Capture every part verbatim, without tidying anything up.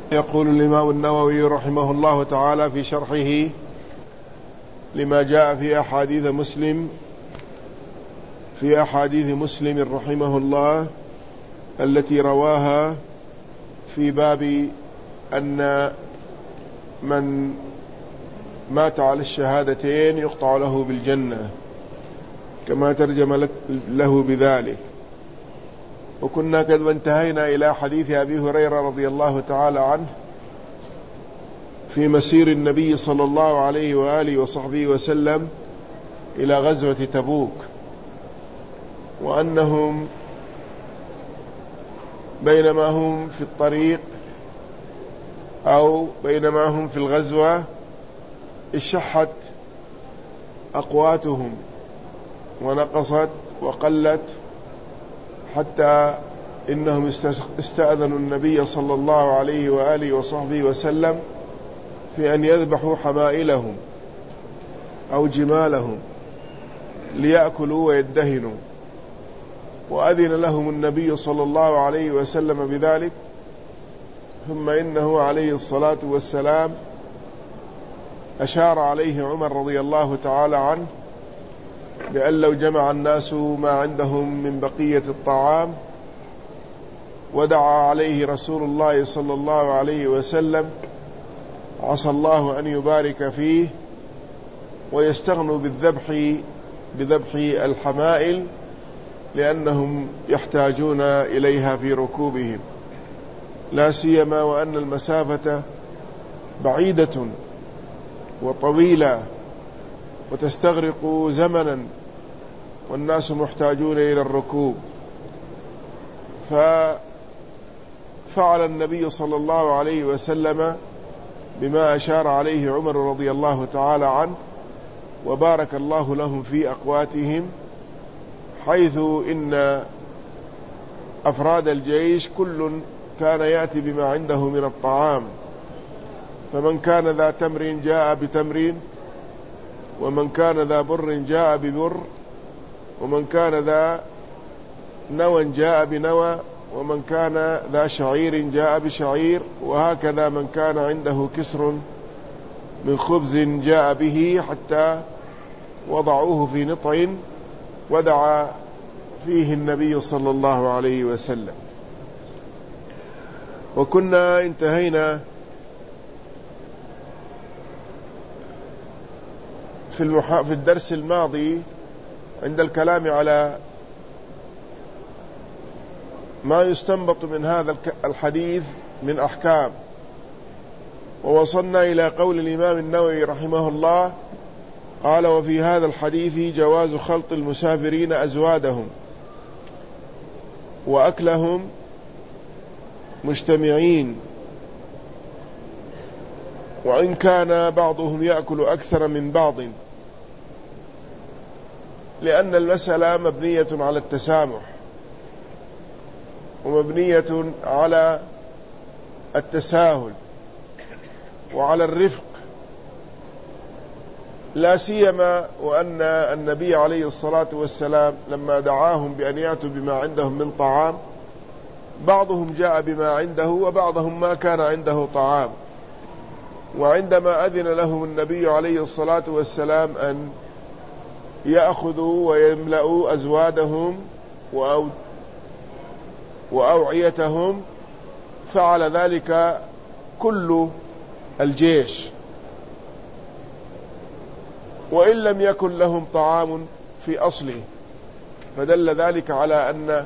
يقول الإمام النووي رحمه الله تعالى في شرحه لما جاء في أحاديث مسلم في أحاديث مسلم رحمه الله التي رواها في باب أن من مات على الشهادتين يقطع له بالجنة، كما ترجم له بذلك. وكنا قد انتهينا إلى حديث أبي هريرة رضي الله تعالى عنه في مسير النبي صلى الله عليه وآله وصحبه وسلم إلى غزوة تبوك، وأنهم بينما هم في الطريق أو بينما هم في الغزوة اشحت أقواتهم ونقصت وقلت، حتى إنهم استأذنوا النبي صلى الله عليه وآله وصحبه وسلم في أن يذبحوا حمائلهم أو جمالهم ليأكلوا ويدهنوا، وأذن لهم النبي صلى الله عليه وسلم بذلك. ثم إنه عليه الصلاة والسلام أشار عليه عمر رضي الله تعالى عنه بأن لو جمع الناس ما عندهم من بقية الطعام ودعا عليه رسول الله صلى الله عليه وسلم عسى الله أن يبارك فيه ويستغنوا بالذبح بذبح الحمائل لأنهم يحتاجون إليها في ركوبهم، لا سيما وأن المسافة بعيدة وطويلة وتستغرق زمنا والناس محتاجون إلى الركوب. ففعل النبي صلى الله عليه وسلم بما أشار عليه عمر رضي الله تعالى عنه، وبارك الله لهم في أقواتهم، حيث إن أفراد الجيش كل كان يأتي بما عنده من الطعام، فمن كان ذا تمر جاء بتمر، ومن كان ذا بر جاء ببر، ومن كان ذا نوى جاء بنوى، ومن كان ذا شعير جاء بشعير، وهكذا من كان عنده كسر من خبز جاء به، حتى وضعوه في نطع ودعا فيه النبي صلى الله عليه وسلم. وكنا انتهينا في, المح... في الدرس الماضي عند الكلام على ما يستنبط من هذا الحديث من أحكام، ووصلنا إلى قول الإمام النووي رحمه الله قال: وفي هذا الحديث جواز خلط المسافرين أزوادهم وأكلهم مجتمعين، وإن كان بعضهم يأكل أكثر من بعض، لأن المسألة مبنية على التسامح ومبنية على التساهل وعلى الرفق، لا سيما وأن النبي عليه الصلاة والسلام لما دعاهم بأن يأتوا بما عندهم من طعام، بعضهم جاء بما عنده وبعضهم ما كان عنده طعام، وعندما أذن لهم النبي عليه الصلاة والسلام أن يأخذوا ويملأوا أزوادهم وأوعيتهم فعل ذلك كل الجيش، وإن لم يكن لهم طعام في أصله، فدل ذلك على أن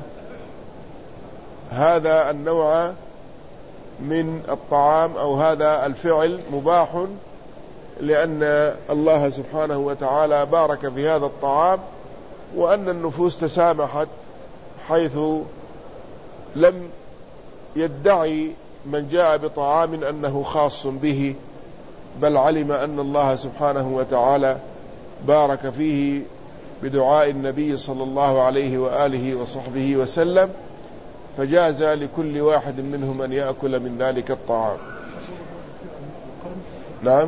هذا النوع من الطعام أو هذا الفعل مباح، لأن الله سبحانه وتعالى بارك في هذا الطعام، وأن النفوس تسامحت، حيث لم يدعي من جاء بطعام أنه خاص به، بل علم أن الله سبحانه وتعالى بارك فيه بدعاء النبي صلى الله عليه وآله وصحبه وسلم، فجاز لكل واحد منهم أن يأكل من ذلك الطعام. نعم،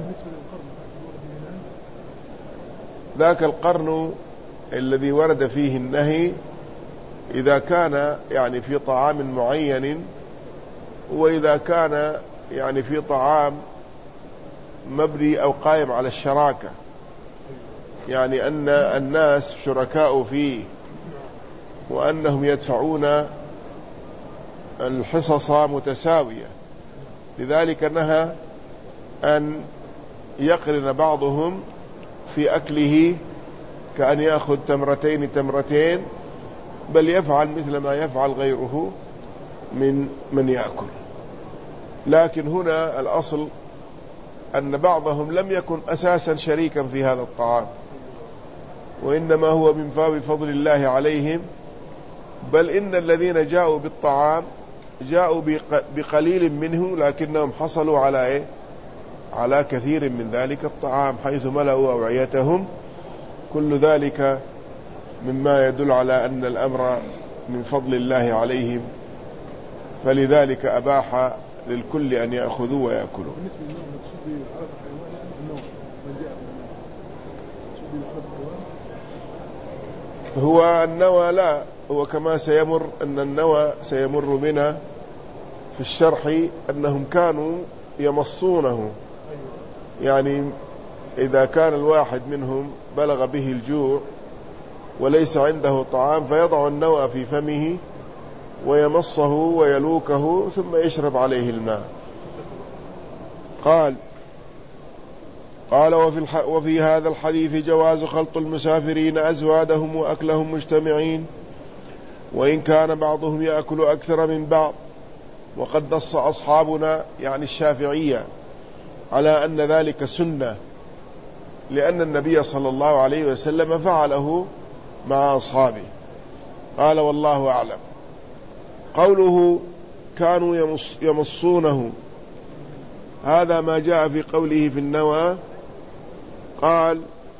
ذاك القرن الذي ورد فيه النهي إذا كان يعني في طعام معين، وإذا كان يعني في طعام مبني أو قائم على الشراكة، يعني أن الناس شركاء فيه وأنهم يدفعون الحصص متساوية، لذلك نهى أن يقرن بعضهم في أكله كأن يأخذ تمرتين تمرتين، بل يفعل مثل ما يفعل غيره من من يأكل. لكن هنا الأصل أن بعضهم لم يكن أساسا شريكا في هذا الطعام، وإنما هو من باب فضل الله عليهم، بل إن الذين جاءوا بالطعام جاءوا بقليل منه لكنهم حصلوا على إيه؟ على كثير من ذلك الطعام حيث ملأوا أوعيتهم. كل ذلك مما يدل على أن الأمر من فضل الله عليهم، فلذلك أباح للكل أن يأخذوا ويأكلوا. هو النوى لا، هو كما سيمر أن النوى سيمر بنا في الشرح أنهم كانوا يمصونه، يعني إذا كان الواحد منهم بلغ به الجوع وليس عنده طعام فيضع النوى في فمه ويمصه ويلوكه ثم يشرب عليه الماء. قال قال وفي, وفي هذا الحديث جواز خلط المسافرين أزوادهم وأكلهم مجتمعين، وإن كان بعضهم يأكل أكثر من بعض. وقد نص أصحابنا يعني الشافعية على أن ذلك سنة، لأن النبي صلى الله عليه وسلم فعله مع أصحابه. قال والله أعلم. قوله كانوا يمص يمصونه، هذا ما جاء في قوله في النوى. قال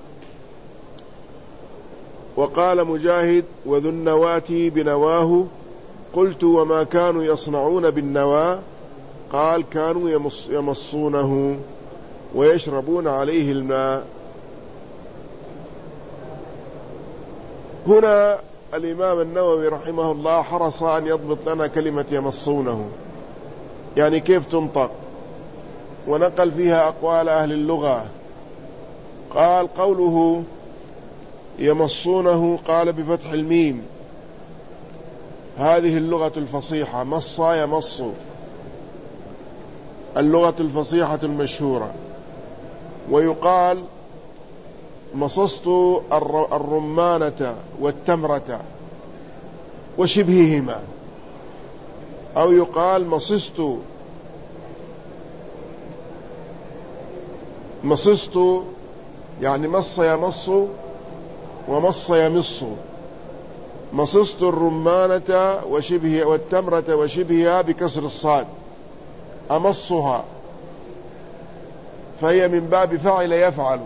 وقال مجاهد وذو النواتي بنواه. قلت وما كانوا يصنعون بالنوى؟ قال كانوا يمص يمصونه ويشربون عليه الماء. هنا الإمام النووي رحمه الله حرص أن يضبط لنا كلمة يمصونه يعني كيف تنطق، ونقل فيها أقوال أهل اللغة. قال قوله يمصونه قال بفتح الميم، هذه اللغة الفصيحة، مص يمص، اللغة الفصيحة المشهورة. ويقال مصصت الرمانة والتمرة وشبههما، أو يقال مصصت مصصت يعني مص يمص ومص يمص. مصصت الرمانة وشبه والتمرة وشبهها بكسر الصاد، أمصها، فهي من باب فعل يفعل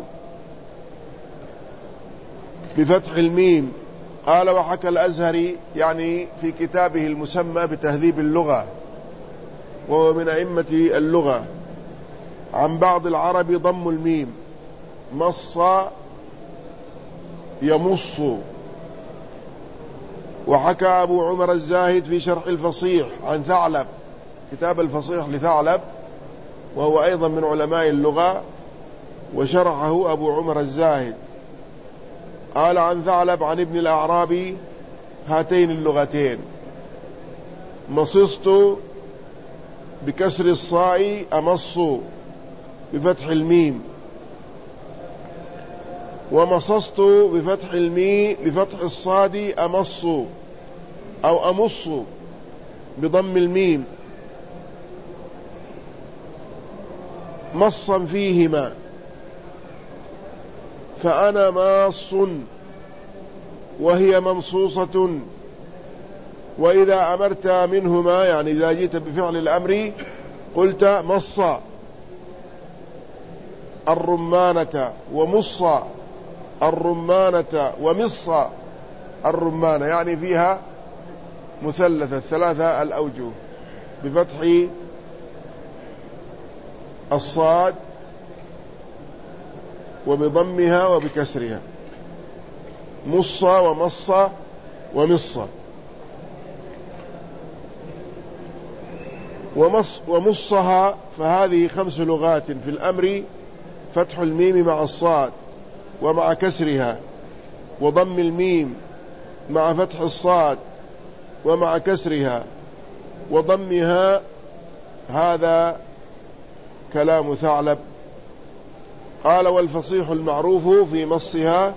بفتح الميم. قال وحكى الأزهري يعني في كتابه المسمى بتهذيب اللغة، وهو من أئمة اللغة، عن بعض العرب ضم الميم، مص يمص. وحكى أبو عمر الزاهد في شرح الفصيح عن ثعلب، كتاب الفصيح لثعلب وهو أيضا من علماء اللغة، وشرحه أبو عمر الزاهد. قال عن ثعلب عن ابن الأعرابي هاتين اللغتين، مصصت بكسر الصاء أمص بفتح الميم، ومصصت بفتح الميم بفتح الصاد أمص أو أمص بضم الميم، مصا فيهما، فأنا ماص وهي ممصوصة. وإذا أمرت منهما يعني إذا جئت بفعل الأمر قلت مص الرمانة ومص الرمانة ومص الرمانة، يعني فيها مثلثة ثلاثة الأوجه بفتح الصاد وبضمها وبكسرها، مص ومص ومص. ومص ومصها فهذه خمس لغات في الأمر: فتح الميم مع الصاد ومع كسرها، وضم الميم مع فتح الصاد ومع كسرها وضمها. هذا كلام ثعلب. قال: والفصيح المعروف في مصها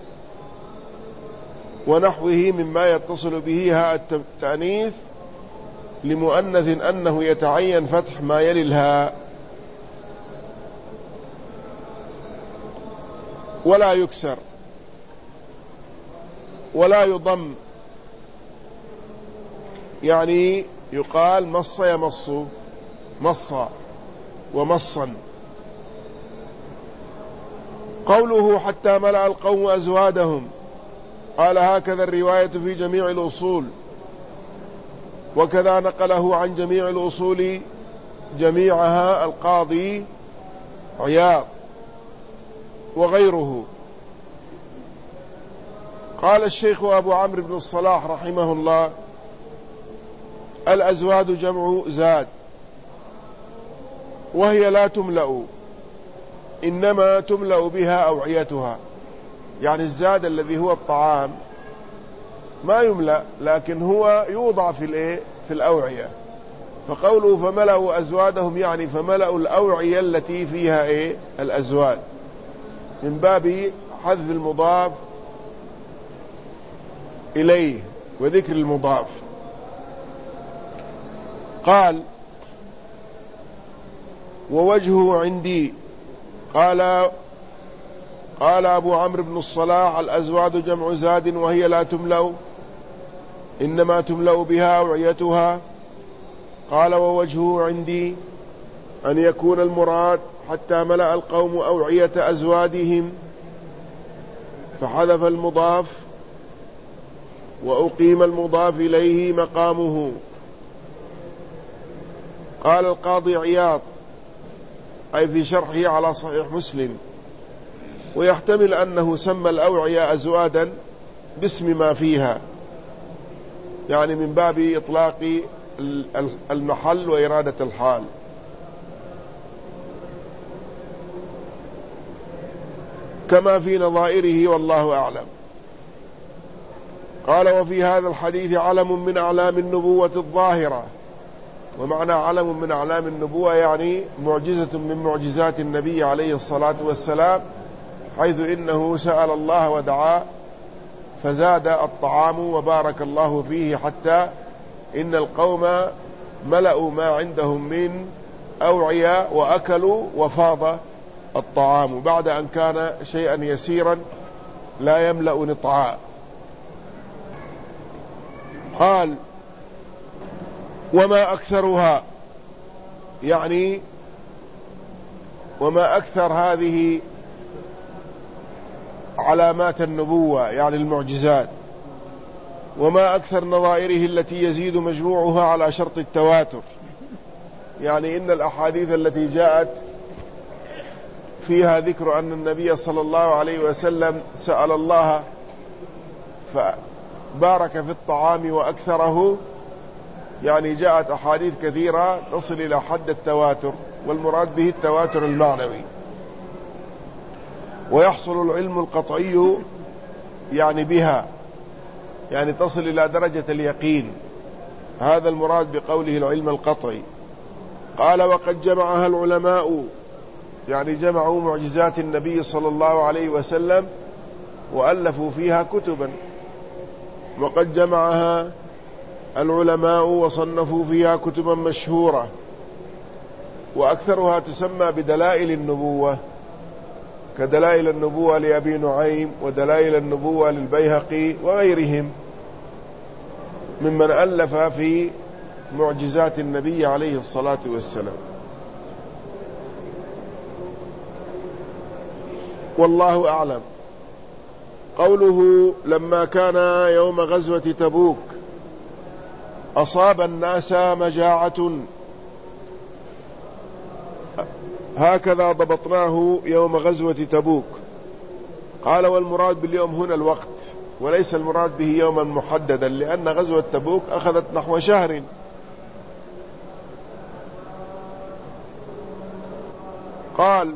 ونحوه مما يتصل به هاء التأنيث لمؤنث أنه يتعين فتح ما يلي الهاء، ولا يكسر ولا يضم، يعني يقال مص يمص، مصا ومصا. قوله: حتى ملأ القوم أزوادهم، قال: هكذا الرواية في جميع الأصول، وكذا نقله عن جميع الأصول جميعها القاضي عياض وغيره. قال الشيخ أبو عمرو بن الصلاح رحمه الله: الأزواد جمع زاد، وهي لا تملأ، إنما تملأ بها أوعيتها. يعني الزاد الذي هو الطعام ما يملأ، لكن هو يوضع في الايه في الأوعية. فقوله فملأوا أزوادهم يعني فملأوا الأوعية التي فيها ايه الأزواد، من باب حذف المضاف إليه وذكر المضاف. قال: ووجهه عندي. قال قال أبو عمرو بن الصلاح: الأزواد جمع زاد، وهي لا تملأ، إنما تملأ بها أوعيتها. قال: ووجهه عندي أن يكون المراد حتى ملأ القوم أوعية أزوادهم، فحذف المضاف وأقيم المضاف إليه مقامه. قال القاضي عياض أي في شرحه على صحيح مسلم: ويحتمل أنه سمى الأوعية أزوادا باسم ما فيها، يعني من باب إطلاق المحل وإرادة الحال. كما في نظائره، والله أعلم. قال: وفي هذا الحديث علم من أعلام النبوة الظاهرة. ومعنى علم من أعلام النبوة يعني معجزة من معجزات النبي عليه الصلاة والسلام، حيث إنه سأل الله ودعا فزاد الطعام وبارك الله فيه، حتى إن القوم ملأوا ما عندهم من أوعية وأكلوا وفاض الطعام، بعد أن كان شيئا يسيرا لا يملأ نطعاء. قال: وما أكثرها، يعني وما أكثر هذه علامات النبوة، يعني المعجزات، وما أكثر نظائره التي يزيد مجموعها على شرط التواتر. يعني إن الأحاديث التي جاءت فيها ذكر أن النبي صلى الله عليه وسلم سأل الله فبارك في الطعام وأكثره، يعني جاءت أحاديث كثيرة تصل إلى حد التواتر، والمراد به التواتر المعنوي. ويحصل العلم القطعي يعني بها، يعني تصل إلى درجة اليقين، هذا المراد بقوله العلم القطعي. قال: وقد جمعها العلماء، يعني جمعوا معجزات النبي صلى الله عليه وسلم وألفوا فيها كتبا. وقد جمعها العلماء وصنفوا فيها كتبا مشهورة، وأكثرها تسمى بدلائل النبوة، كدلائل النبوة لأبي نعيم، ودلائل النبوة للبيهقي وغيرهم ممن ألف في معجزات النبي عليه الصلاة والسلام. والله أعلم. قوله: لما كان يوم غزوة تبوك أصاب الناس مجاعة، هكذا ضبطناه يوم غزوة تبوك. قال: والمراد باليوم هنا الوقت، وليس المراد به يوما محددا، لأن غزوة تبوك أخذت نحو شهر، قال: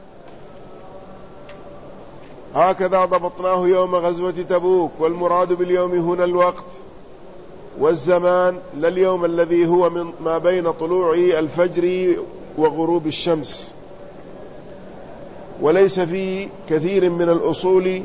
هكذا ضبطناه يوم غزوة تبوك، والمراد باليوم هنا الوقت والزمان، لا اليوم الذي هو من ما بين طلوع الفجر وغروب الشمس. وليس في كثير من الأصول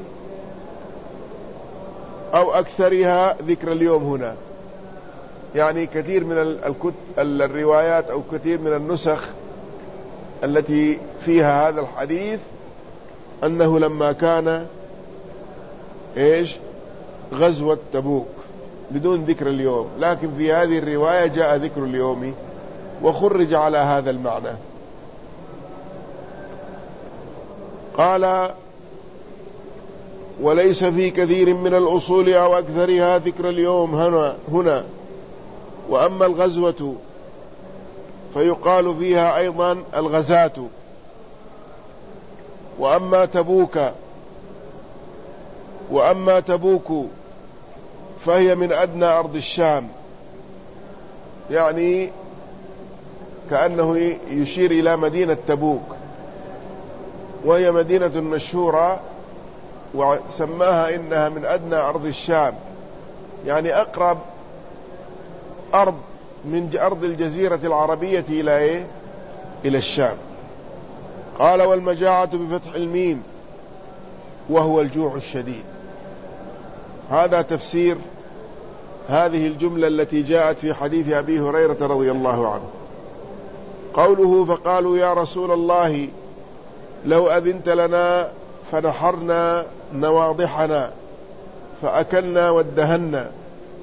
أو أكثرها ذكر اليوم هنا، يعني كثير من الروايات أو كثير من النسخ التي فيها هذا الحديث أنه لما كان إيش غزوة تبوك بدون ذكر اليوم، لكن في هذه الرواية جاء ذكر اليوم وخرج على هذا المعنى. قال: وليس في كثير من الأصول أو أكثرها ذكر اليوم هنا, هنا وأما الغزوة فيقال فيها أيضا الغزاة، وأما تبوك وأما تبوك فهي من أدنى أرض الشام، يعني كأنه يشير إلى مدينة تبوك، وهي مدينة مشهورة وسماها إنها من أدنى أرض الشام، يعني أقرب أرض من أرض الجزيرة العربية إلى إيه؟ إلى الشام. قال: والمجاعة بفتح الميم وهو الجوع الشديد. هذا تفسير هذه الجملة التي جاءت في حديث أبي هريرة رضي الله عنه. قوله: فقالوا يا رسول الله لو أذنت لنا فنحرنا نواضحنا فأكلنا وادهنا.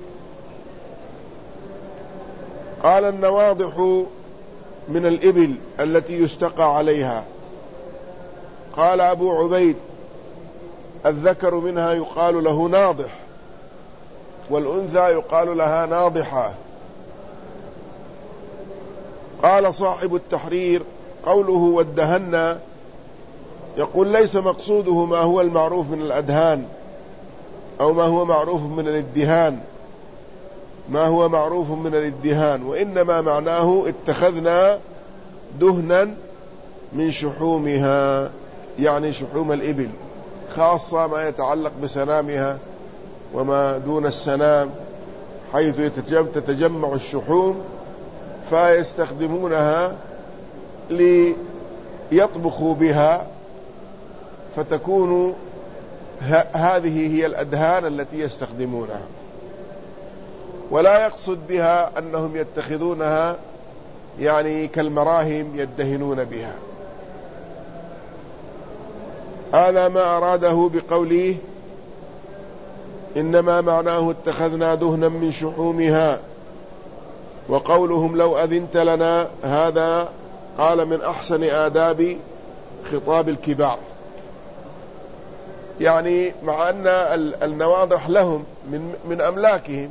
قال: النواضح من الإبل التي يستقى عليها. قال أبو عبيد: الذكر منها يقال له ناضح، والأنثى يقال لها ناضحة. قال صاحب التحرير: قوله وادهنا يقول ليس مقصوده ما هو المعروف من الأدهان أو ما هو معروف من الادهان ما هو معروف من الادهان وإنما معناه اتخذنا دهنا من شحومها، يعني شحوم الإبل، خاصة ما يتعلق بسنامها وما دون السنام، حيث تتجمع الشحوم فيستخدمونها ليطبخوا بها، فتكون هذه هي الأدهان التي يستخدمونها، ولا يقصد بها أنهم يتخذونها يعني كالمراهم يدهنون بها. هذا ما أراده بقوله إنما معناه اتخذنا دهنا من شحومها. وقولهم لو أذنت لنا، هذا قال من أحسن آداب خطاب الكبار، يعني مع أن النواضح لهم من, من أملاكهم،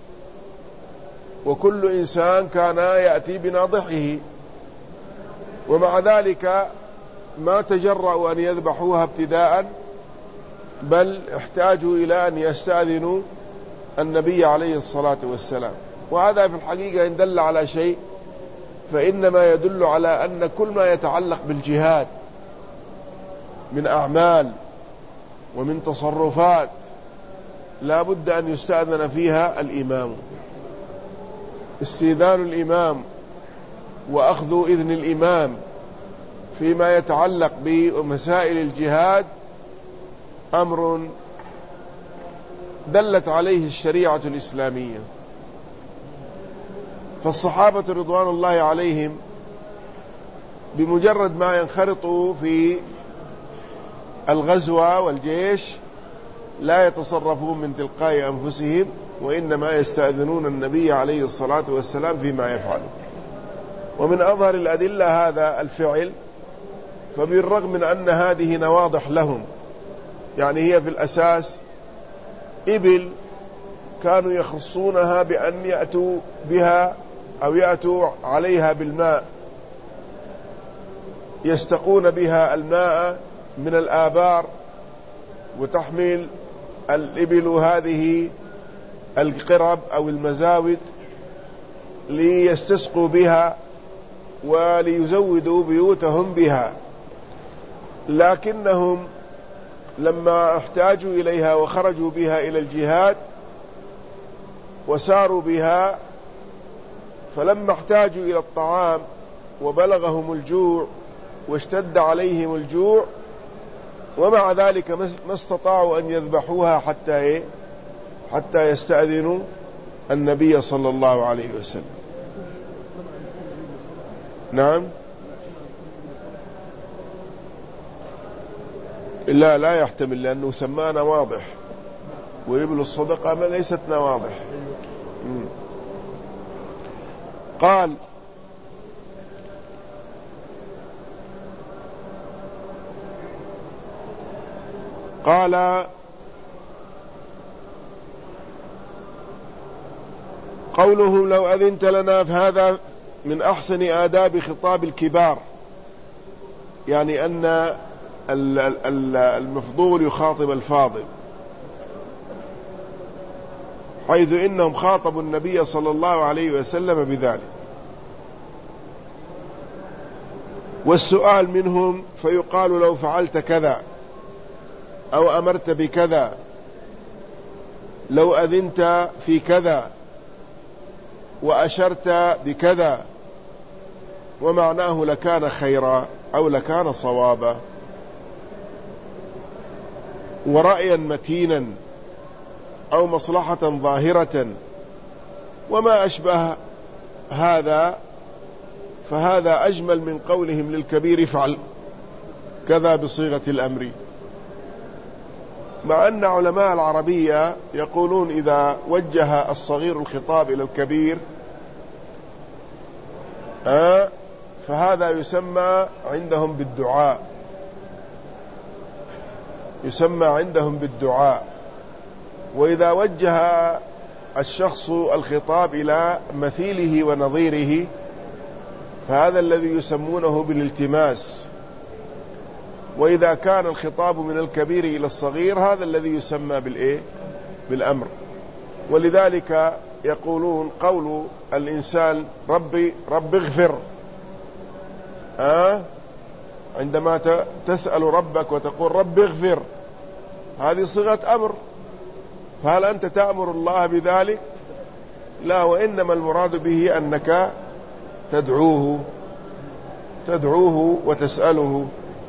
وكل إنسان كان يأتي بناضحه، ومع ذلك ما تجرؤوا أن يذبحوها ابتداء، بل احتاجوا إلى أن يستأذنوا النبي عليه الصلاة والسلام. وهذا في الحقيقة إن دل على شيء فإنما يدل على أن كل ما يتعلق بالجهاد من أعمال ومن تصرفات لا بد أن يستأذن فيها الإمام. استئذان الإمام وأخذ إذن الإمام فيما يتعلق بمسائل الجهاد أمر دلت عليه الشريعة الإسلامية. فالصحابة رضوان الله عليهم بمجرد ما ينخرطوا في الغزوة والجيش لا يتصرفون من تلقاء أنفسهم، وإنما يستأذنون النبي عليه الصلاة والسلام فيما يفعله. ومن أظهر الأدلة هذا الفعل، فبالرغم من أن هذه نواضح لهم، يعني هي في الأساس إبل كانوا يخصونها بأن يأتوا بها أو يأتوا عليها بالماء، يستقون بها الماء من الآبار، وتحمل الإبل هذه القرب أو المزاود ليستسقوا بها وليزودوا بيوتهم بها، لكنهم لما احتاجوا إليها وخرجوا بها إلى الجهاد وساروا بها، فلما احتاجوا إلى الطعام وبلغهم الجوع واشتد عليهم الجوع، ومع ذلك ما استطاعوا أن يذبحوها حتى إيه؟ حتى يستأذنوا النبي صلى الله عليه وسلم. نعم. لا لا يحتمل، لأنه سمانا واضح، وإبل الصدقة ما ليستنا واضح. مم. قال قال قولهم لو أذنت لنا، فهذا من أحسن آداب خطاب الكبار، يعني أن المفضول يخاطب الفاضل، حيث إنهم خاطبوا النبي صلى الله عليه وسلم بذلك. والسؤال منهم فيقال لو فعلت كذا أو أمرت بكذا، لو أذنت في كذا وأشرت بكذا، ومعناه لكان خيرا أو لكان صوابا، ورأيا متينا أو مصلحة ظاهرة وما أشبه هذا، فهذا أجمل من قولهم للكبير فعل كذا بصيغة الأمر. مع أن علماء العربية يقولون إذا وجه الصغير الخطاب إلى الكبير آه فهذا يسمى عندهم بالدعاء، يسمى عندهم بالدعاء. وإذا وجه الشخص الخطاب إلى مثيله ونظيره فهذا الذي يسمونه بالالتماس. وإذا كان الخطاب من الكبير إلى الصغير هذا الذي يسمى بالإيه؟ بالأمر. ولذلك يقولون قول الإنسان ربي رب اغفر، آه عندما تسأل ربك وتقول رب اغفر، هذه صيغة أمر، فهل أنت تأمر الله بذلك؟ لا، وإنما المراد به أنك تدعوه تدعوه وتسأله.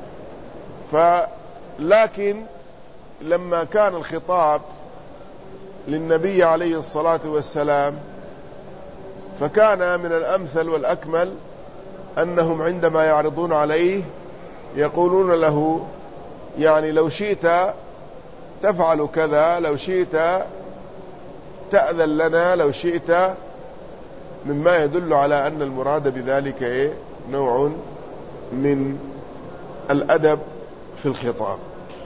فلكن لما كان الخطاب للنبي عليه الصلاة والسلام فكان من الأمثل والأكمل أنهم عندما يعرضون عليه يقولون له يعني لو شئت تفعل كذا، لو شئت تأذن لنا، لو شئت، مما يدل على أن المراد بذلك إيه؟ نوع من الأدب في الخطاب.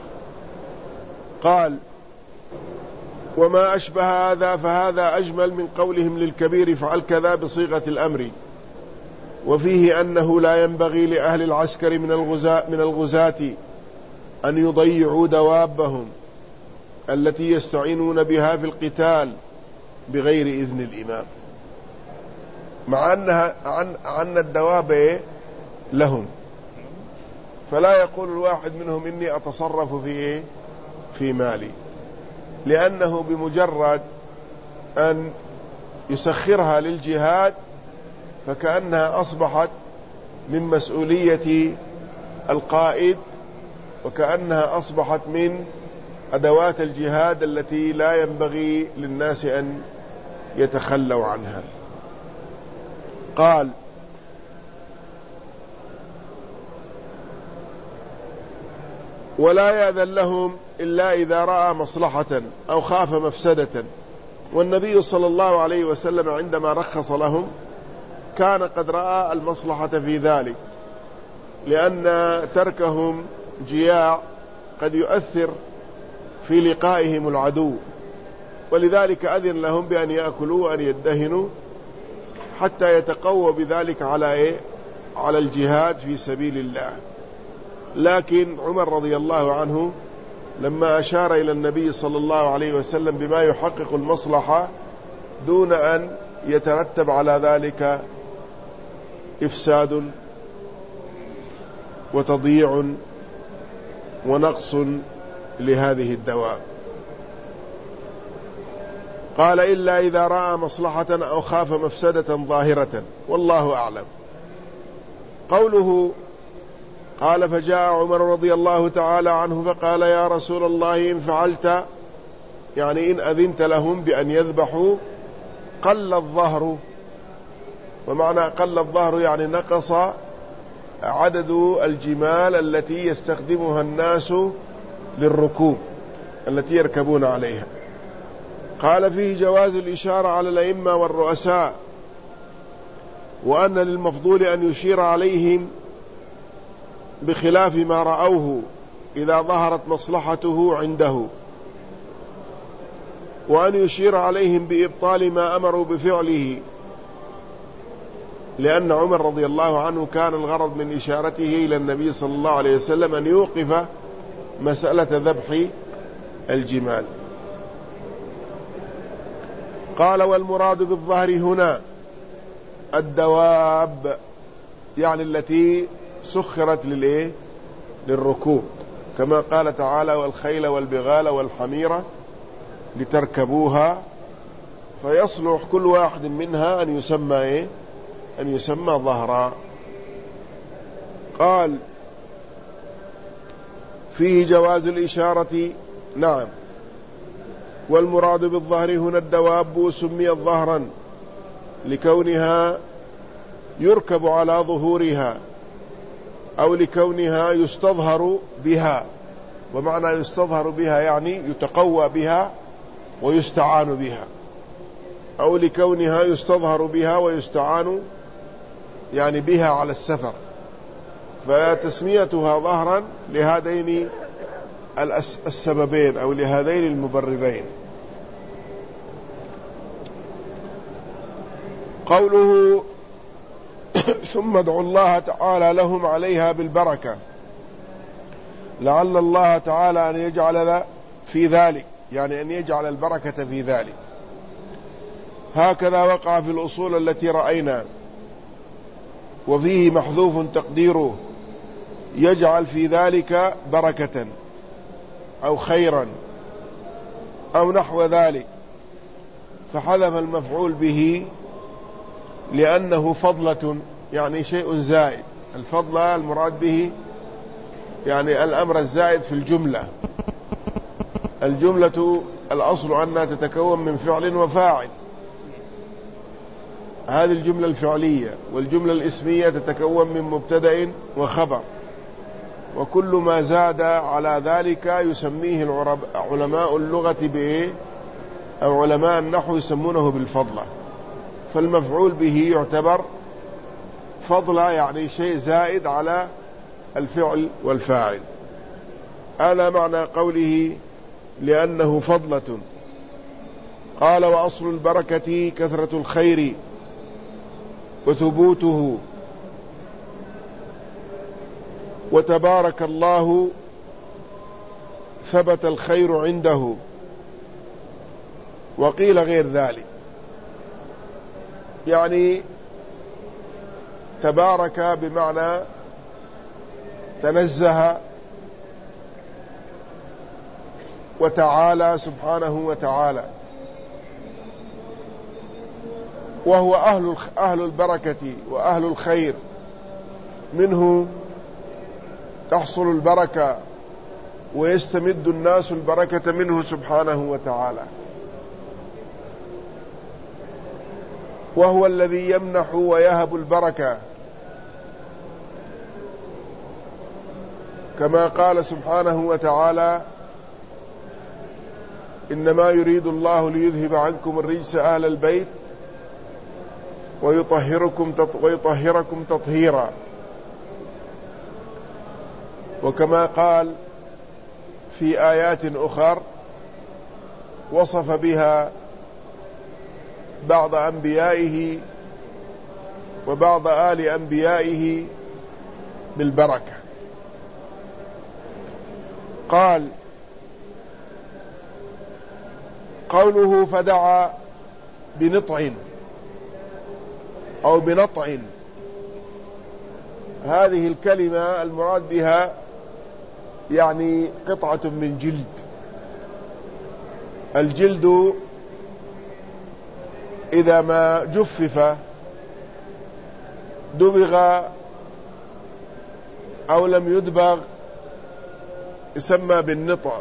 قال وما أشبه هذا فهذا أجمل من قولهم للكبير فعل كذا بصيغة الأمر، وفيه أنه لا ينبغي لأهل العسكر من الغزاة, من الغزاة أن يضيعوا دوابهم التي يستعينون بها في القتال بغير إذن الإمام، مع أنها عن, عن الدواب لهم. فلا يقول الواحد منهم إني أتصرف في إيه؟ في مالي، لأنه بمجرد أن يسخرها للجهاد فكأنها أصبحت من مسؤولية القائد، وكأنها أصبحت من أدوات الجهاد التي لا ينبغي للناس أن يتخلوا عنها. قال ولا يأذن لهم إلا إذا رأى مصلحة أو خاف مفسدة. والنبي صلى الله عليه وسلم عندما رخص لهم كان قد رأى المصلحة في ذلك، لأن تركهم جياع قد يؤثر في لقائهم العدو، ولذلك أذن لهم بأن يأكلوا وأن يدهنوا حتى يتقوى بذلك على إيه؟ على الجهاد في سبيل الله. لكن عمر رضي الله عنه لما أشار إلى النبي صلى الله عليه وسلم بما يحقق المصلحة دون أن يترتب على ذلك إفساد وتضييع ونقص لهذه الدواب. قال إلا إذا رأى مصلحة أو خاف مفسدة ظاهرة، والله أعلم. قوله قال فجاء عمر رضي الله تعالى عنه فقال يا رسول الله إن فعلت، يعني إن أذنت لهم بأن يذبحوا، قل الظهر. ومعنى قل الظهر يعني نقص عدد الجمال التي يستخدمها الناس للركوب التي يركبون عليها. قال فيه جواز الإشارة على الأئمة والرؤساء، وأن للمفضول أن يشير عليهم بخلاف ما رأوه إذا ظهرت مصلحته عنده، وأن يشير عليهم بإبطال ما أمروا بفعله، لأن عمر رضي الله عنه كان الغرض من إشارته إلى النبي صلى الله عليه وسلم أن يوقف مسألة ذبح الجمال. قال والمراد بالظهر هنا الدواب، يعني التي سخرت للإيه؟ للركوب، كما قال تعالى والخيل والبغال والحميرة لتركبوها، فيصلح كل واحد منها أن يسمى إيه؟ أن يسمى ظهرا. قال فيه جواز الإشارة، نعم. والمراد بالظهر هنا الدواب، سميت ظهرا لكونها يركب على ظهورها، أو لكونها يستظهر بها. ومعنى يستظهر بها يعني يتقوى بها ويستعان بها، أو لكونها يستظهر بها ويستعان يعني بها على السفر، فتسميتها ظهرا لهذين السببين أو لهذين المبررين. قوله ثم ادعوا الله تعالى لهم عليها بالبركة، لعل الله تعالى أن يجعل في ذلك، يعني أن يجعل البركة في ذلك. هكذا وقع في الأصول التي رأينا، وفيه محذوف تقديره يجعل في ذلك بركة أو خيرا أو نحو ذلك، فحذف المفعول به لأنه فضلة، يعني شيء زائد. الفضلة المراد به يعني الأمر الزائد في الجملة. الجملة الأصل أنها تتكون من فعل وفاعل، هذه الجملة الفعلية، والجملة الاسمية تتكون من مبتدأ وخبر، وكل ما زاد على ذلك يسميه علماء اللغة بإيه؟ أو علماء النحو يسمونه بالفضلة. فالمفعول به يعتبر فضلة، يعني شيء زائد على الفعل والفاعل. هذا معنى قوله لأنه فضلة. قال وأصل البركة كثرة الخير وثبوته، وتبارك الله ثبت الخير عنده، وقيل غير ذلك، يعني تبارك بمعنى تنزه وتعالى سبحانه وتعالى، وهو أهل أهل البركة وأهل الخير، منه تحصل البركة ويستمد الناس البركة منه سبحانه وتعالى، وهو الذي يمنح ويهب البركة، كما قال سبحانه وتعالى إنما يريد الله ليذهب عنكم الرجس أهل البيت ويطهركم ويطهركم تطهيرا. وكما قال في آيات أخر وصف بها بعض أنبيائه وبعض آل أنبيائه بالبركة. قال قوله فدعا بنطع أو بنطع، هذه الكلمة المراد بها يعني قطعة من جلد. الجلد إذا ما جفف دبغ أو لم يدبغ يسمى بالنطع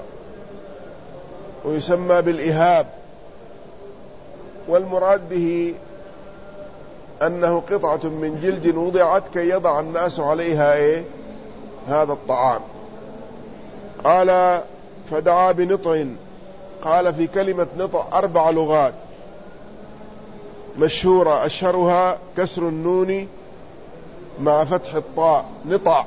ويسمى بالإهاب، والمراد به أنه قطعة من جلد وضعت كي يضع الناس عليها إيه؟ هذا الطعام. قال فدعا بنطع. قال في كلمة نطع أربع لغات مشهورة، أشهرها كسر النون مع فتح الطاء، نطع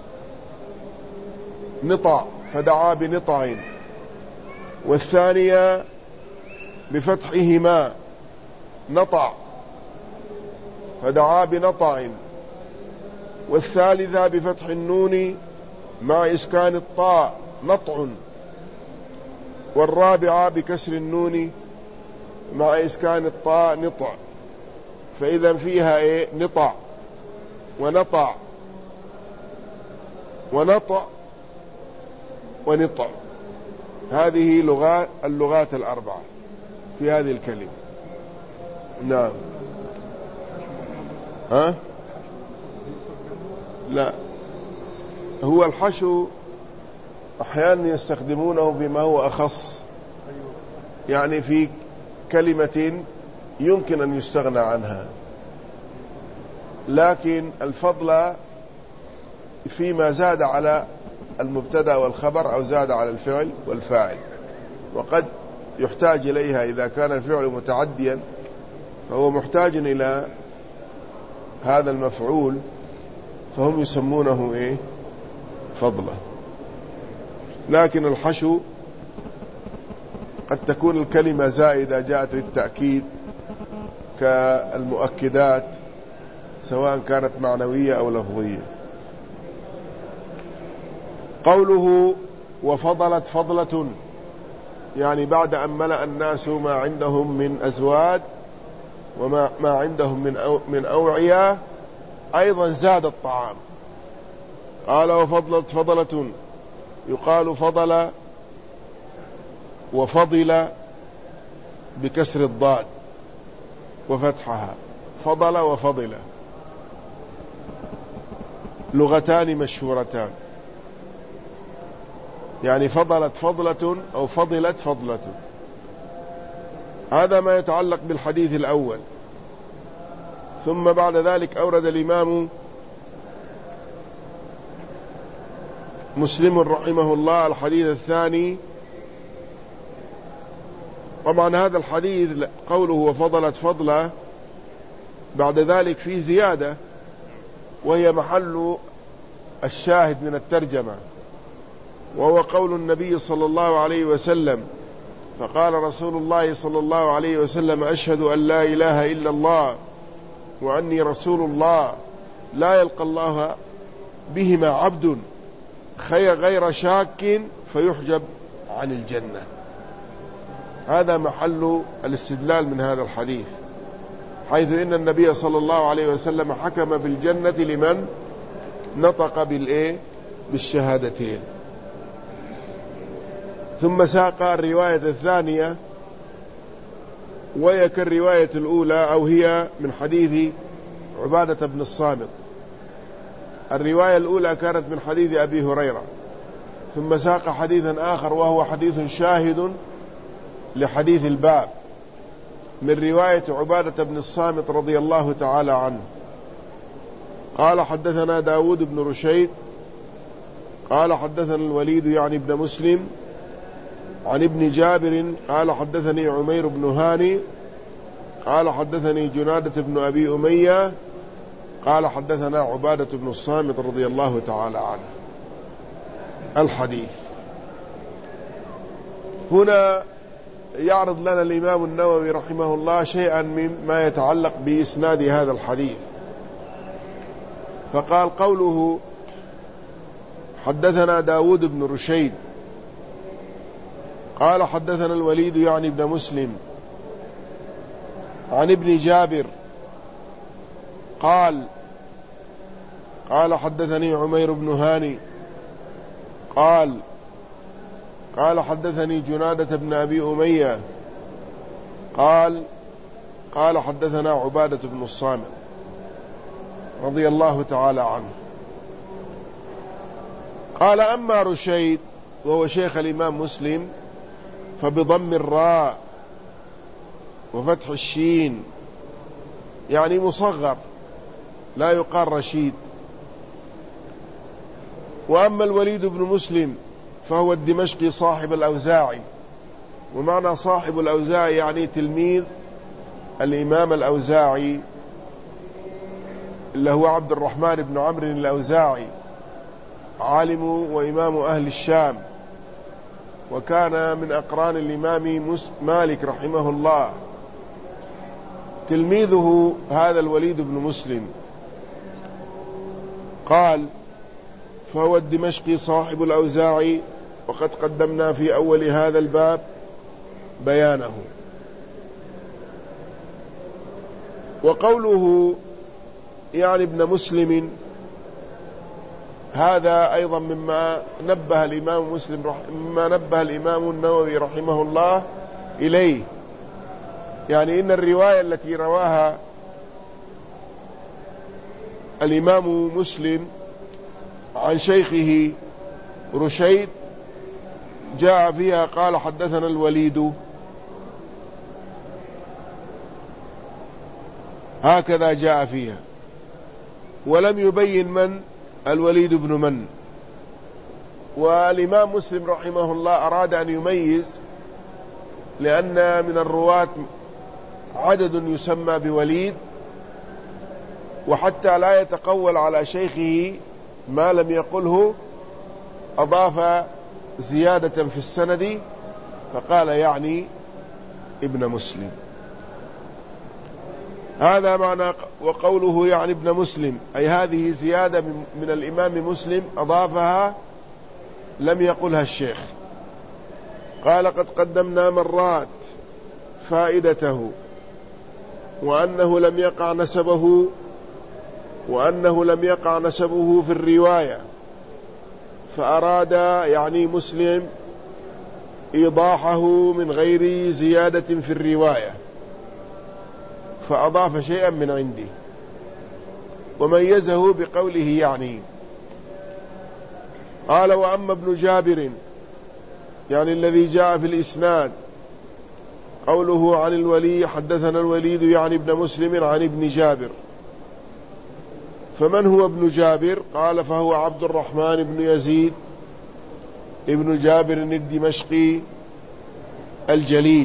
نطع، فدعا بنطع. والثانية بفتحهما نطع، فدعا بنطع. والثالثة بفتح النون مع إسكان الطاء نطع. والرابعة بكسر النون مع إسكان الطاء نطع. فإذا فيها إيه؟ نطع ونطع ونطع ونطع. هذه لغات اللغات الأربعة في هذه الكلمة. نعم. ها؟ لا، هو الحشو أحيانا يستخدمونه بما هو أخص، يعني في كلمة يمكن أن يستغنى عنها، لكن الفضل فيما زاد على المبتدأ والخبر أو زاد على الفعل والفاعل، وقد يحتاج إليها إذا كان الفعل متعديا فهو محتاج إلى هذا المفعول، فهم يسمونه إيه؟ فضلا. لكن الحشو قد تكون الكلمة زائدة جاءت للتأكيد كالمؤكدات، سواء كانت معنوية أو لفظية. قوله وفضلت فضلة، يعني بعد أن ملأ الناس ما عندهم من أزواد وما ما عندهم من أو من أوعية أيضا زاد الطعام. قال وفضلت فضلة، يقال فضل وفضل بكسر الضاد وفتحها، فضل وفضل، لغتان مشهورتان، يعني فضلت فضلة أو فضلت فضلة. هذا ما يتعلق بالحديث الأول. ثم بعد ذلك أورد الإمام مسلم رحمه الله الحديث الثاني. طبعا هذا الحديث قوله وفضلت فضلة بعد ذلك فيه زيادة، وهي محل الشاهد من الترجمة، وهو قول النبي صلى الله عليه وسلم: فقال رسول الله صلى الله عليه وسلم: أشهد أن لا إله إلا الله وأني رسول الله، لا يلقى الله بهما عبد غير شاك فيحجب عن الجنة. هذا محل الاستدلال من هذا الحديث، حيث إن النبي صلى الله عليه وسلم حكم بالجنة لمن نطق بالإيه؟ بالشهادتين. ثم ساق الرواية الثانية، وهي كالرواية الأولى، أو هي من حديث عبادة بن الصامت. الرواية الأولى كانت من حديث أبي هريرة، ثم ساق حديثا آخر وهو حديث شاهد لحديث الباب من رواية عبادة بن الصامت رضي الله تعالى عنه. قال حدثنا داود بن رشيد قال حدثنا الوليد يعني ابن مسلم عن ابن جابر قال حدثني عمير بن هاني قال حدثني جنادة بن أبي أمية قال حدثنا عبادة بن الصامت رضي الله تعالى عنه. الحديث هنا يعرض لنا الإمام النووي رحمه الله شيئا مما يتعلق بإسناد هذا الحديث، فقال قوله حدثنا داود بن رشيد قال حدثنا الوليد يعني ابن مسلم عن ابن جابر قال قال حدثني عمير بن هاني قال قال حدثني جنادة بن أبي أمية قال قال حدثنا عبادة بن الصامت رضي الله تعالى عنه قال أما رشيد وهو شيخ الإمام مسلم فبضم الراء وفتح الشين، يعني مصغر لا يقال رشيد. وأما الوليد بن مسلم فهو الدمشقي صاحب الأوزاعي، ومعنى صاحب الأوزاعي يعني تلميذ الإمام الأوزاعي اللي هو عبد الرحمن بن عمرو الأوزاعي، عالم وإمام أهل الشام، وكان من أقران الإمام مالك رحمه الله. تلميذه هذا الوليد بن مسلم. قال فهو الدمشقي صاحب الأوزاعي، وقد قدمنا في أول هذا الباب بيانه. وقوله يعني ابن مسلم هذا أيضا مما نبه الإمام مسلم رح... مما نبه الإمام النووي رحمه الله إليه، يعني إن الرواية التي رواها الإمام مسلم عن شيخه رشيد جاء فيها قال حدثنا الوليد، هكذا جاء فيها، ولم يبين من الوليد بن من. والإمام مسلم رحمه الله أراد أن يميز، لأن من الرواة عدد يسمى بوليد، وحتى لا يتقول على شيخه ما لم يقله أضاف زيادة في السند فقال يعني ابن مسلم. هذا معنى وقوله يعني ابن مسلم، أي هذه زيادة من الإمام مسلم أضافها لم يقلها الشيخ. قال قد قدمنا مرات فائدته، وأنه لم يقع نسبه وأنه لم يقع نسبه في الرواية، فأراد يعني مسلم إيضاحه من غير زيادة في الرواية، فأضاف شيئا من عنده وميزه بقوله يعني. قال وأما ابن جابر يعني الذي جاء في الإسناد قوله عن الولي حدثنا الوليد يعني ابن مسلم عن ابن جابر، فمن هو ابن جابر؟ قال فهو عبد الرحمن بن يزيد ابن جابر الدمشقي الجليل.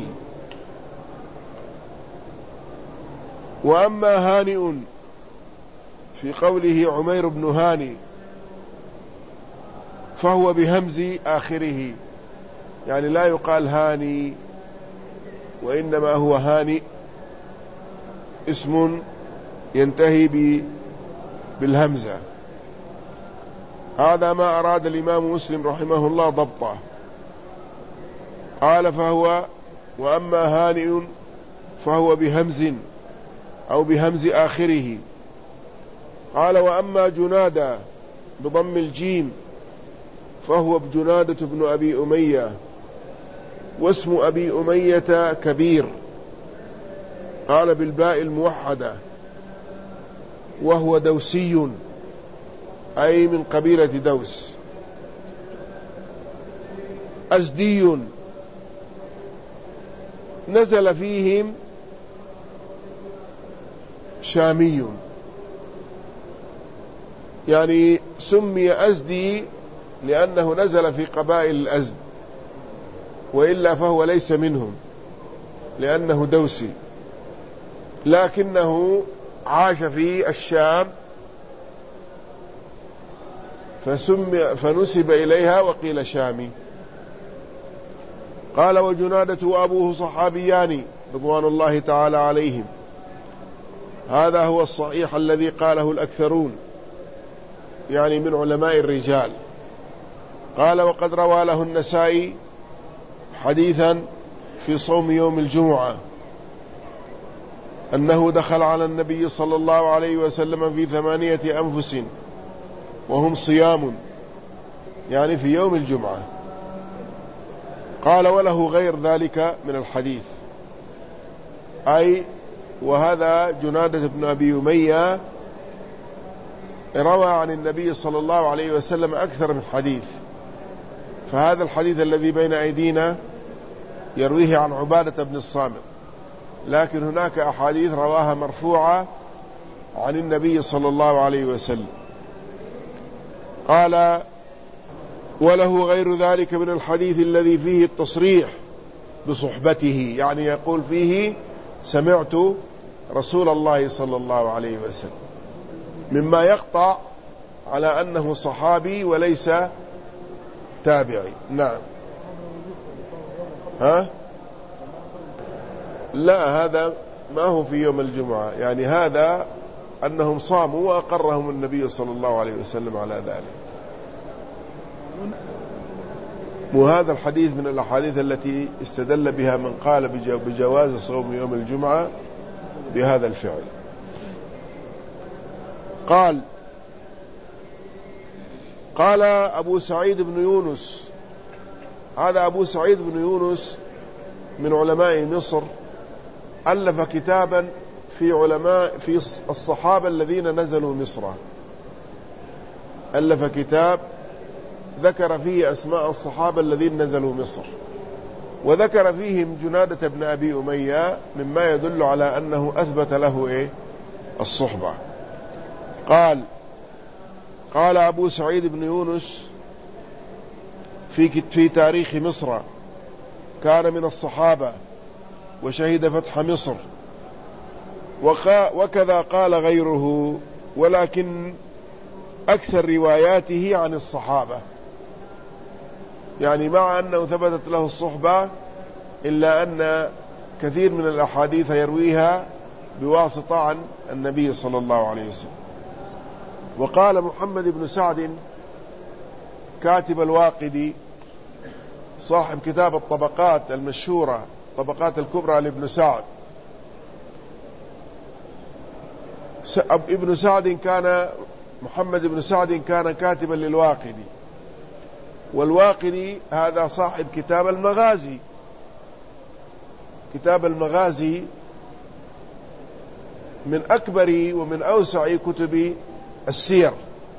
وأما هانئ في قوله عمير بن هاني فهو بهمز آخره، يعني لا يقال هاني وإنما هو هانئ، اسم ينتهي بالهمزة. هذا ما أراد الإمام مسلم رحمه الله ضبطه. قال فهو وأما هانئ فهو بهمز أو بهمز آخره. قال وأما جنادة بضم الجيم فهو جنادة بن أبي أمية، واسم أبي أمية كبير، قال بالباء الموحدة، وهو دوسي أي من قبيلة دوس. أزدي نزل فيهم شامي، يعني سمي أزدي لأنه نزل في قبائل الأزد، وإلا فهو ليس منهم لأنه دوسي، لكنه عاش في الشام فسمي فنسب إليها وقيل شامي. قال وجنادة وأبوه صحابيان رضوان الله تعالى عليهم، هذا هو الصحيح الذي قاله الأكثرون يعني من علماء الرجال. قال وقد روى له النسائي حديثا في صوم يوم الجمعة أنه دخل على النبي صلى الله عليه وسلم في ثمانية أنفس وهم صيام، يعني في يوم الجمعة. قال وله غير ذلك من الحديث، أي وهذا جنادة بن أبي أمية روى عن النبي صلى الله عليه وسلم أكثر من حديث، فهذا الحديث الذي بين أيدينا يرويه عن عبادة بن الصامت، لكن هناك أحاديث رواها مرفوعة عن النبي صلى الله عليه وسلم. قال وله غير ذلك من الحديث الذي فيه التصريح بصحبته، يعني يقول فيه سمعت رسول الله صلى الله عليه وسلم، مما يقطع على أنه صحابي وليس تابعي. نعم. ها؟ لا، هذا ما هو في يوم الجمعة، يعني هذا أنهم صاموا وأقرهم النبي صلى الله عليه وسلم على ذلك. وهذا الحديث من الأحاديث التي استدل بها من قال بجواز صوم يوم الجمعة بهذا الفعل. قال قال أبو سعيد بن يونس، هذا أبو سعيد بن يونس من علماء مصر، ألف كتابا في علماء في الصحابة الذين نزلوا مصر، ألف كتاب ذكر فيه أسماء الصحابة الذين نزلوا مصر، وذكر فيهم جنادة بن أبي أمية، مما يدل على أنه أثبت له إيه؟ الصحبة. قال قال أبو سعيد بن يونس في في تاريخ مصر: كان من الصحابة وشهد فتح مصر، وكذا قال غيره، ولكن أكثر رواياته عن الصحابة، يعني مع أنه ثبتت له الصحبة إلا أن كثير من الأحاديث يرويها بواسطة عن النبي صلى الله عليه وسلم. وقال محمد بن سعد كاتب الواقدي صاحب كتاب الطبقات المشهورة، طبقات الكبرى لابن سعد، ابن سعد كان محمد بن سعد كان كاتبا للواقدي، والواقدي هذا صاحب كتاب المغازي. كتاب المغازي من أكبر ومن أوسع كتب السير،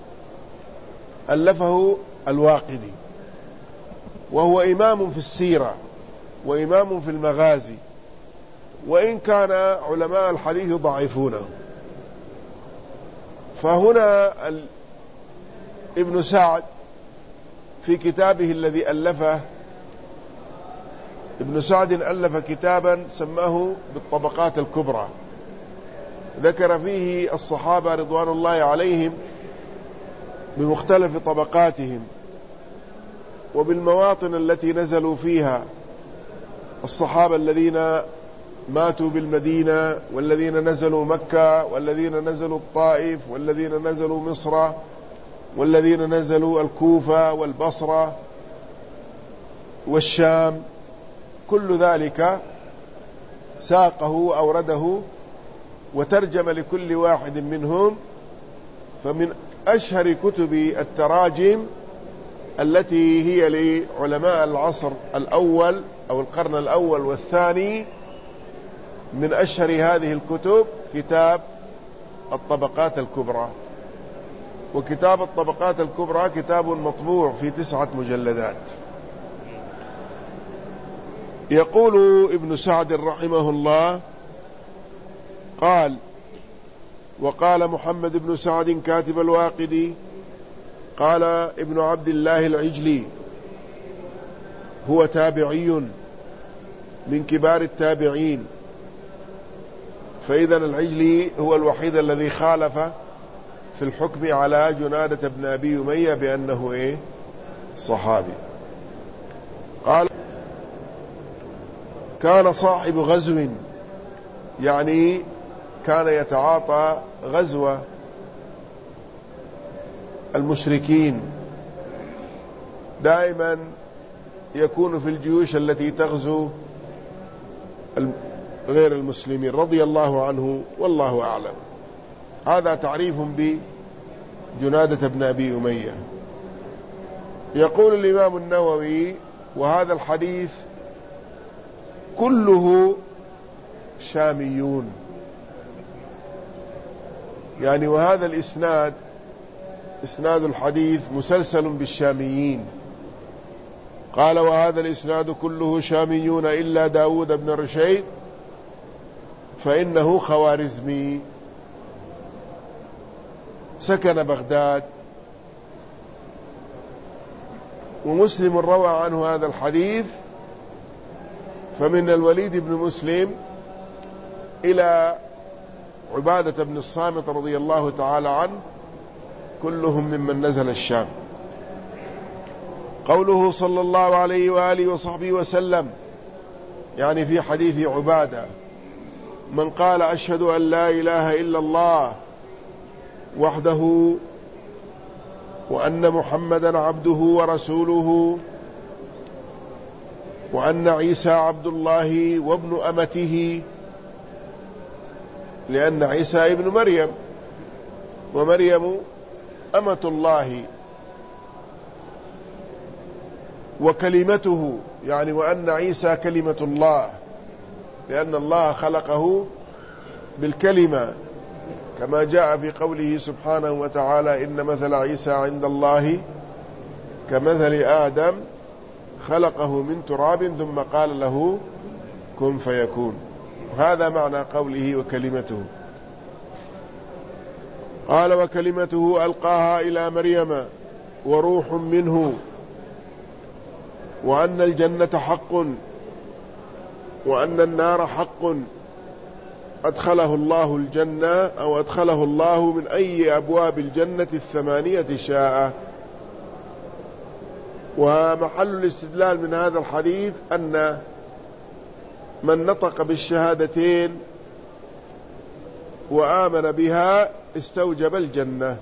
ألفه الواقدي، وهو إمام في السيرة وإمام في المغازي، وإن كان علماء الحديث ضعيفونه. فهنا ابن سعد في كتابه الذي ألفه، ابن سعد ألف كتابا سماه بالطبقات الكبرى، ذكر فيه الصحابة رضوان الله عليهم بمختلف طبقاتهم وبالمواطن التي نزلوا فيها، الصحابة الذين ماتوا بالمدينة، والذين نزلوا مكة، والذين نزلوا الطائف، والذين نزلوا مصر، والذين نزلوا الكوفة والبصرة والشام، كل ذلك ساقه وأورده وترجم لكل واحد منهم. فمن أشهر كتب التراجم التي هي لعلماء العصر الأول أو القرن الأول والثاني، من أشهر هذه الكتب كتاب الطبقات الكبرى. وكتاب الطبقات الكبرى كتاب مطبوع في تسعة مجلدات. يقول ابن سعد رحمه الله: قال وقال محمد بن سعد كاتب الواقدي، قال ابن عبد الله العجلي هو تابعي من كبار التابعين، فإذا العجلي هو الوحيد الذي خالف في الحكم على جنادة بن أبي أمية بأنه إيه؟ صحابي. قال كان صاحب غزو، يعني كان يتعاطى غزو المشركين، دائما يكون في الجيوش التي تغزو غير المسلمين، رضي الله عنه والله أعلم. هذا تعريف بجنادة بن أبي أمية. يقول الإمام النووي: وهذا الحديث كله شاميون، يعني وهذا الإسناد، إسناد الحديث مسلسل بالشاميين. قال: وهذا الإسناد كله شاميون إلا داود بن رشيد فإنه خوارزمي سكن بغداد. ومسلم روى عنه هذا الحديث، فمن الوليد بن مسلم إلى عبادة بن الصامت رضي الله تعالى عنه كلهم ممن نزل الشام. قوله صلى الله عليه وآله وصحبه وسلم، يعني في حديث عبادة: من قال أشهد أن لا إله إلا الله وحده وأن محمدا عبده ورسوله وأن عيسى عبد الله وابن أمته، لأن عيسى ابن مريم ومريم أمة الله، وكلمته، يعني وأن عيسى كلمة الله، لأن الله خلقه بالكلمة، كما جاء في قوله سبحانه وتعالى: إن مثل عيسى عند الله كمثل آدم خلقه من تراب ثم قال له كن فيكون. هذا معنى قوله وكلمته. قال: وكلمته ألقاها إلى مريم وروح منه، وأن الجنة حق وأن النار حق، أدخله الله الجنة أو أدخله الله من أي أبواب الجنة الثمانية شاء. ومحل الاستدلال من هذا الحديث أن من نطق بالشهادتين وآمن بها استوجب الجنة.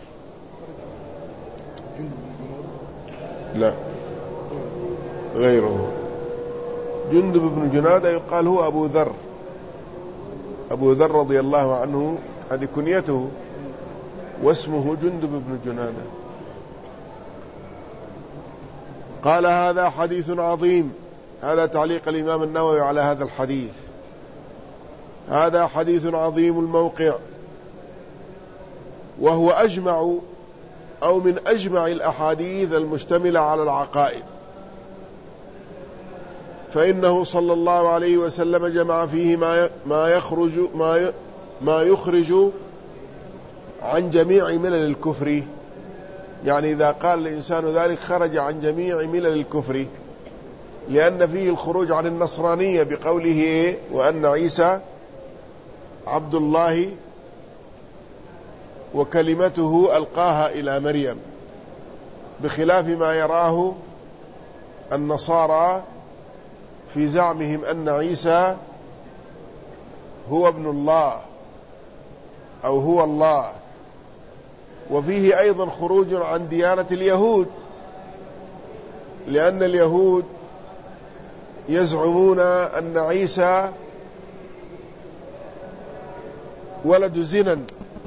لا، غيره. جندب بن جنادة يقال هو أبو ذر، أبو ذر رضي الله عنه، هذه كنيته، واسمه جندب بن جنادة. قال: هذا حديث عظيم. هذا تعليق الإمام النووي على هذا الحديث: هذا حديث عظيم الموقع، وهو أجمع أو من أجمع الأحاديث المشتملة على العقائد، فإنه صلى الله عليه وسلم جمع فيه ما ما يخرج ما ما يخرج عن جميع ملل الكفر. يعني إذا قال الإنسان ذلك خرج عن جميع ملل الكفر، لأن فيه الخروج عن النصرانية بقوله: وأن عيسى عبد الله وكلمته ألقاها إلى مريم، بخلاف ما يراه النصارى في زعمهم أن عيسى هو ابن الله أو هو الله. وفيه أيضا خروج عن ديانة اليهود، لأن اليهود يزعمون أن عيسى ولد زنا،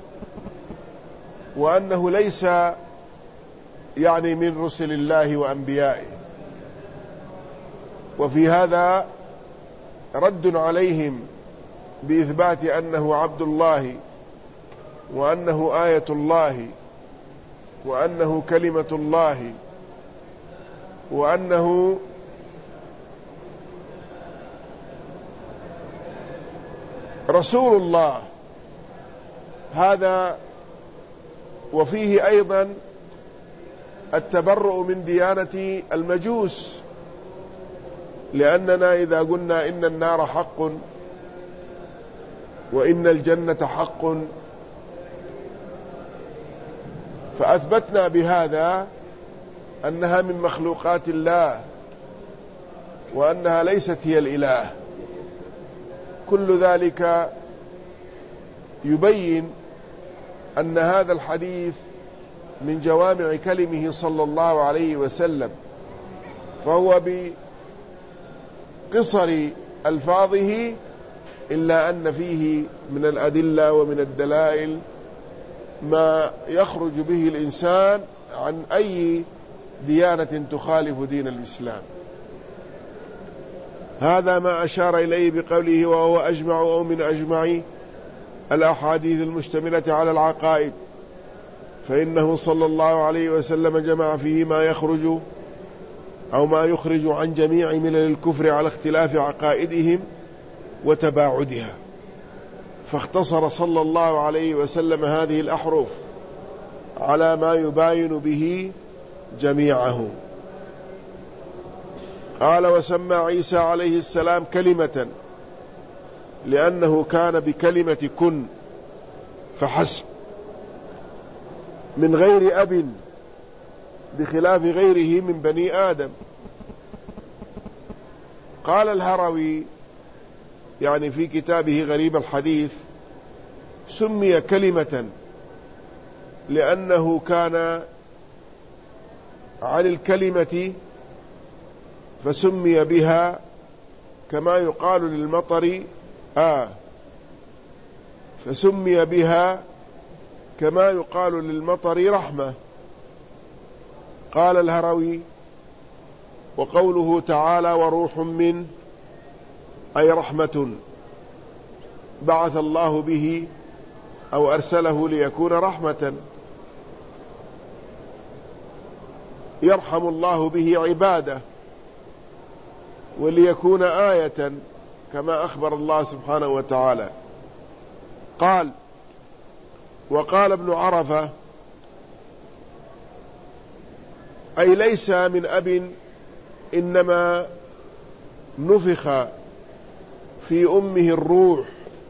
وأنه ليس يعني من رسل الله وأنبيائه. وفي هذا رد عليهم بإثبات أنه عبد الله، وأنه آية الله، وأنه كلمة الله، وأنه رسول الله. هذا وفيه أيضا التبرؤ من ديانة المجوس، لأننا إذا قلنا إن النار حق وإن الجنة حق، فأثبتنا بهذا أنها من مخلوقات الله، وأنها ليست هي الإله. كل ذلك يبين أن هذا الحديث من جوامع كلمه صلى الله عليه وسلم، فهو بقصر ألفاظه، إلا أن فيه من الأدلة ومن الدلائل ما يخرج به الإنسان عن أي ديانة تخالف دين الإسلام. هذا ما أشار إليه بقوله وهو أجمع أو من أجمع الأحاديث المشتملة على العقائد، فإنه صلى الله عليه وسلم جمع فيه ما يخرج أو ما يخرج عن جميع ملل الكفر على اختلاف عقائدهم وتباعدها، فاختصر صلى الله عليه وسلم هذه الأحرف على ما يباين به جميعه. قال وسمى عيسى عليه السلام كلمة لأنه كان بكلمة كن فحسب من غير أب بخلاف غيره من بني آدم. قال الهروي يعني في كتابه غريب الحديث سمي كلمة لأنه كان عن الكلمة فسمي بها، كما يقال للمطر آه فسمي بها كما يقال للمطر رحمة. قال الهروي وقوله تعالى وروح من أي رحمة بعث الله به أو أرسله ليكون رحمة، يرحم الله به عباده وليكون آية كما أخبر الله سبحانه وتعالى. قال وقال ابن عرفة أي ليس من أب إنما نفخ في أمه الروح.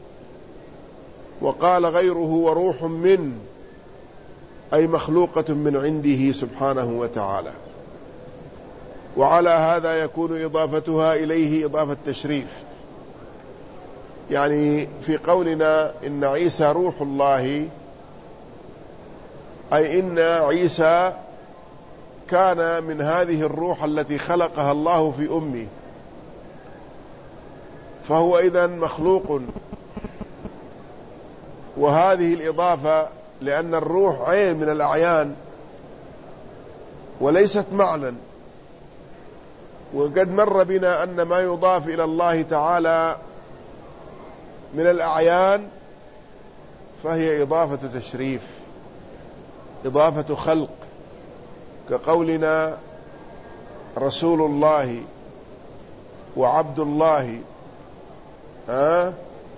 وقال غيره وروح من أي مخلوقة من عنده سبحانه وتعالى. وعلى هذا يكون إضافتها إليه إضافة تشريف، يعني في قولنا إن عيسى روح الله أي إن عيسى كان من هذه الروح التي خلقها الله في أمه، فهو إذن مخلوق. وهذه الإضافة لأن الروح عين من الأعيان وليست معنى، وقد مر بنا أن ما يضاف إلى الله تعالى من الأعيان فهي إضافة تشريف، إضافة خلق، كقولنا رسول الله وعبد الله، ها،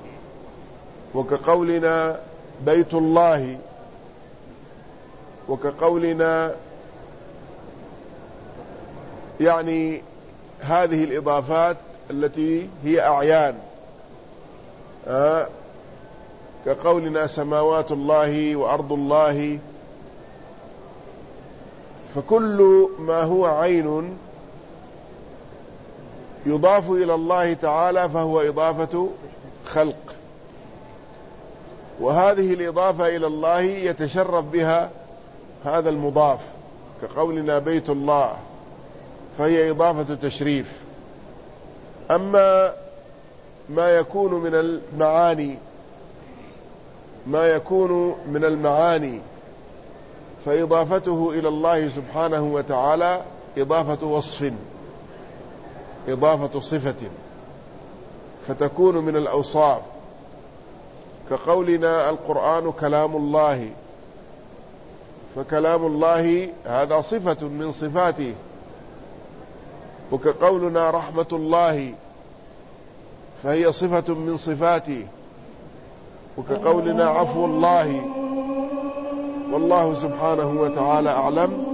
وكقولنا بيت الله، وكقولنا يعني هذه الإضافات التي هي أعيان، ها، كقولنا سماوات الله وأرض الله. فكل ما هو عين يضاف إلى الله تعالى فهو إضافة خلق، وهذه الإضافة إلى الله يتشرف بها هذا المضاف، كقولنا بيت الله فهي إضافة تشريف. أما ما يكون من المعاني ما يكون من المعاني فإضافته إلى الله سبحانه وتعالى إضافة وصف، إضافة صفة، فتكون من الأوصاف، كقولنا القرآن كلام الله، فكلام الله هذا صفة من صفاته. وكقولنا رحمة الله فهي صفة من صفاته. وكقولنا عفو الله. والله سبحانه وتعالى أعلم.